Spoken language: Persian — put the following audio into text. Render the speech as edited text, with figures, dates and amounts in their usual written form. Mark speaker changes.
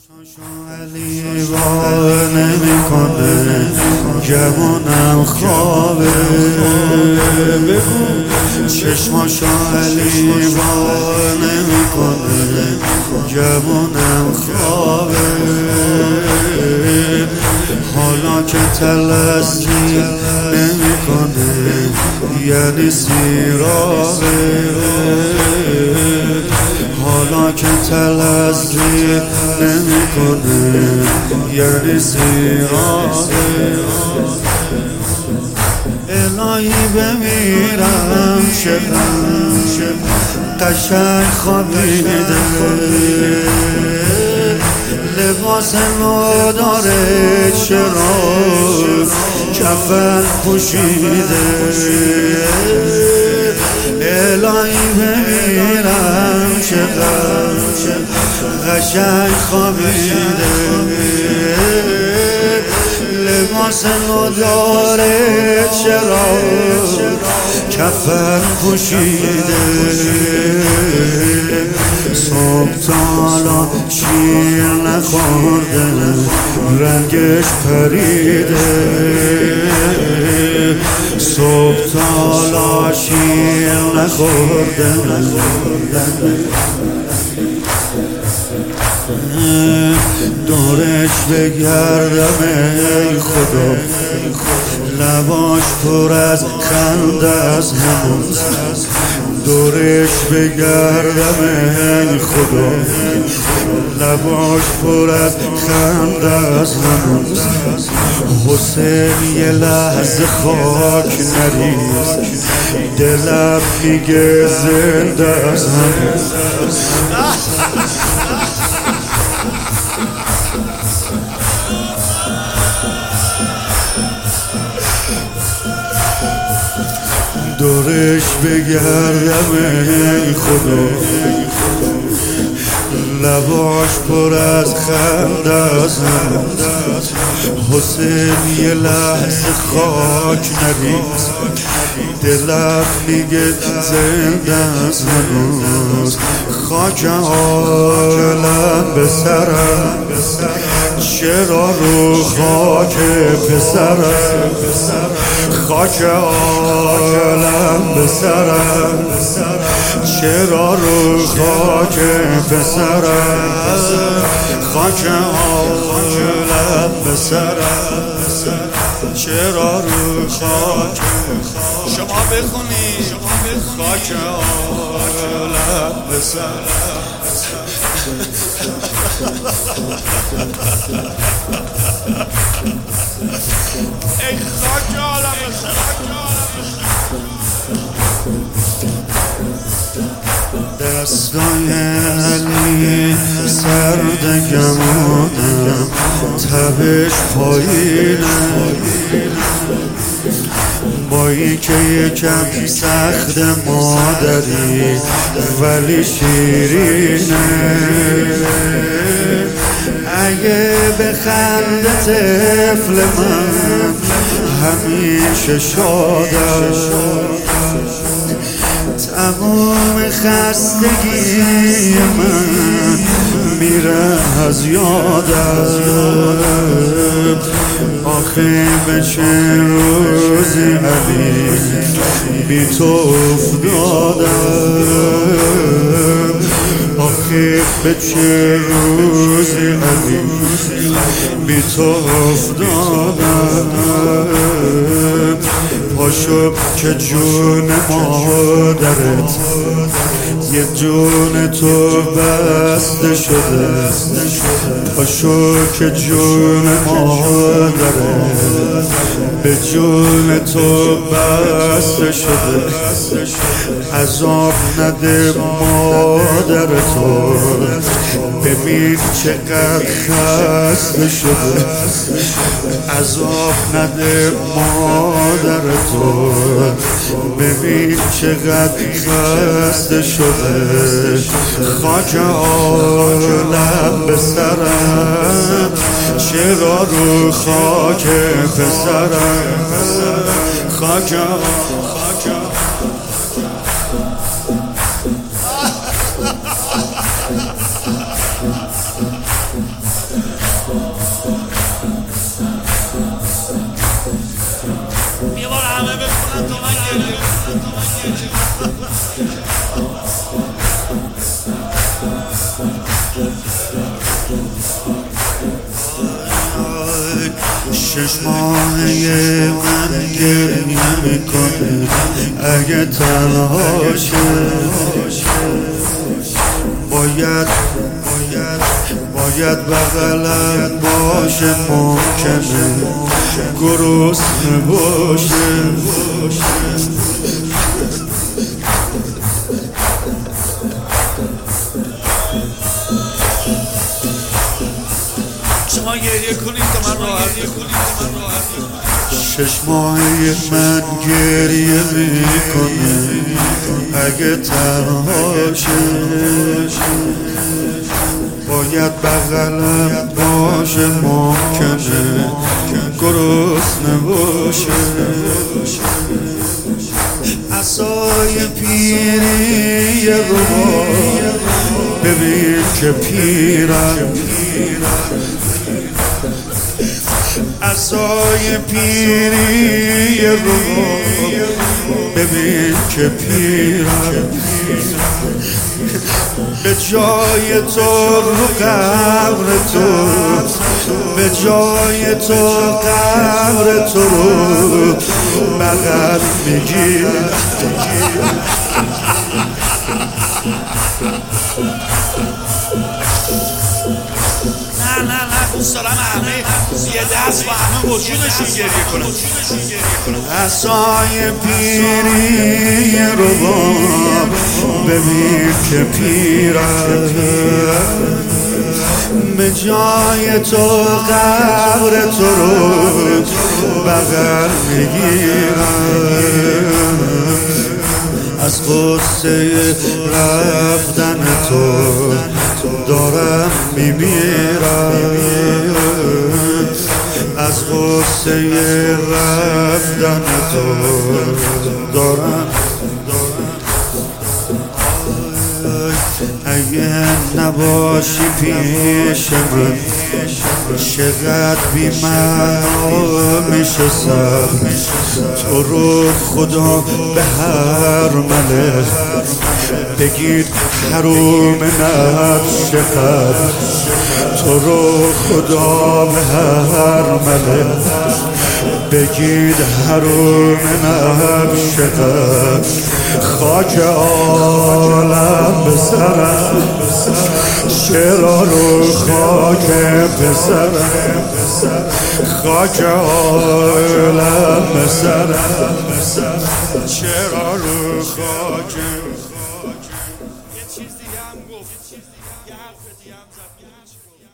Speaker 1: علی وار نمیکنه جوانم خوابه چشماشو علی وار نمیکنه جوانم خوابه حالا که تلسکی نمیکنه یعنی سیرابه حالا که تلسکی نمیکنه یعنی سیرابه الهی بمیرم چقدر قشنگ خوابیده لباس نو داره چرا کفن پوشیده الهی بمیرم چقدر قشنگ خوابیده لباس نو داره چرا کفن پوشیده صبح تا حالا شیر نخورده رنگش پریده صبح تا حالا شیر نخورده دورش بگردم ای خدا لباش پر از خنده از هنوز دورش بگردم ای خدا لباش پر از خنده از هنوز حسین یه لحظه خاک نریز دلم میگه زنده از هنوز دورش بگردم ای خدا لباش پر از خنده از حسین یه لحظه خاک نریز دلم میگه زنده از هنوز خاک عالم به سرم چرا رو خاک پسرم خاک عالم به سرم چرا رو خاک پسرم خاک عالم به سرم چرا رو خاک شما بخونید خاک عالم به سرم ای خاک عالم به سرم دستای علی سرد گمانم تبش پایینه با این که یکم سخت مادری ولی شیرینه اگه بخنده طفل من همیشه شادم تمام خستگی من میره از یادم آخه به چه روزی علی بی تو افتادم آخه به چه روزی علی بی تو افتادم پاشو که جون مادرت یه جون تو بسته شده پاشو که جون مادرت به جون تو بسته شده عذاب نده مادر تو ببین چقدر خسته شده عذاب نده مادر تو ببین چقدر خسته شده خاک عالم به سرم چرا رو خاک پسرم خاک
Speaker 2: چشمای من گریه میکنه اگه تنها شه. باید بغلم باشه، ممکنه گرسنه باشه.
Speaker 1: شما گریه کنید تا من راحت
Speaker 2: چشمای من گریه میکنه اگه تنها شه. باید بغلم باشه، ممکنه گرسنه باشه. عصای پیری رو ببین که پیرم، عصای پیری رو ببین که پیرم. به جای تو رو قبر تو، به جای تو قبر تو رو بغل میگیرم.
Speaker 1: نه دوست دارم همه یه دست با همه وجودشون گریه کنن.
Speaker 2: عصای پیری رو ببین که پیرم. به جای تو قبر تو رو بغل میگیرم. از غصه رفتن تو دارم میمیرم. از غصه رفتن تو دارم. اگه نباشی پیش من چقدر بی معنا میشه سر. تو رو خدا به هر ملک بگید حروم نقش قد. تو رو خدا به هر ملک بگید حروم نقش قد. خاک عالم به سرم، چرا رو خاک به سرم. خاک عالم به سرم، چرا رو خاک.
Speaker 1: یه چیز دیگه هم گفت، یه حرف دیگه هم زد.